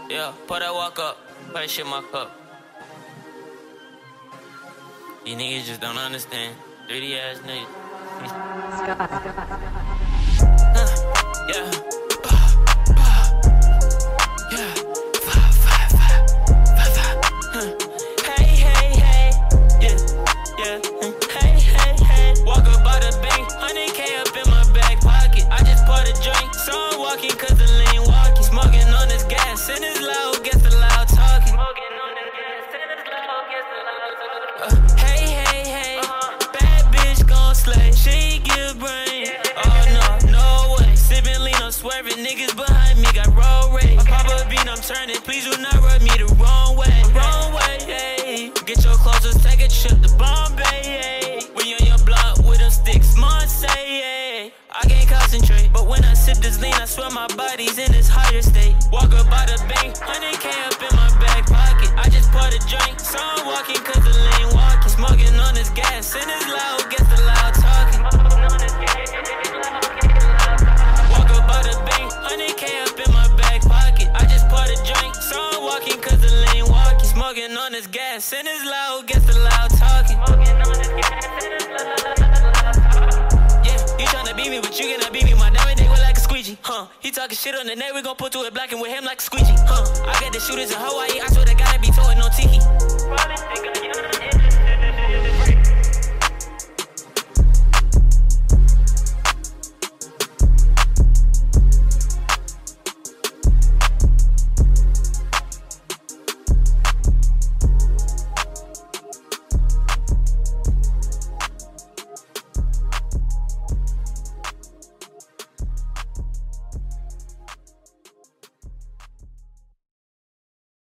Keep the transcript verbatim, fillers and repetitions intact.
Yeah, put that walk up, put that shit in my cup. These niggas just don't understand. three D ass niggas. uh, yeah. Yeah. Five, five, five, five, five. Huh. Hey, hey, hey. Yeah, yeah. Hey, hey, hey. Walk up by the bank, one hundred K up in my back pocket. I just poured a drink, so I'm walking cause the lean walking. Smoking on this gas, and it's loud, gets the loud talking. Smoking on this gas, and it's loud, gets the loud talking. Uh, hey, hey, hey. Uh-huh. Bad bitch gon' slay, she give brain. Yeah. Oh, no, no way. Sippin' lean, I'm swerving, niggas behind me got road rage. Okay. Pop a bean, I'm turning, please do not rub me the wrong way. Okay. Wrong way, hey. Get your clothes, let's take a trip to Bombay, hey. When you on your block with them sticks, Monse, hey. I can't concentrate, but when I sip this lean, I swear my body's in this higher state. Walk up by the bank, one hundred K up in my back pocket. I just poured a drink, so I'm walking cause the lean walking. Smoking on this gas, and it's loud, gets the loud talking. Walk up by the bank, one hundred K up in my back pocket. I just poured a drink, so I'm walking cause the lean walking. Smoking on this gas, and it's loud, gets the loud talking. Yeah, you tryna beat me, but you cannot beat me. My diamond they were like a squeegee, huh? He talking shit on the net, we gon' put to it black and with him like a squeegee, huh? I got the shooters in Hawaii, I swear to God I be towing no tiki.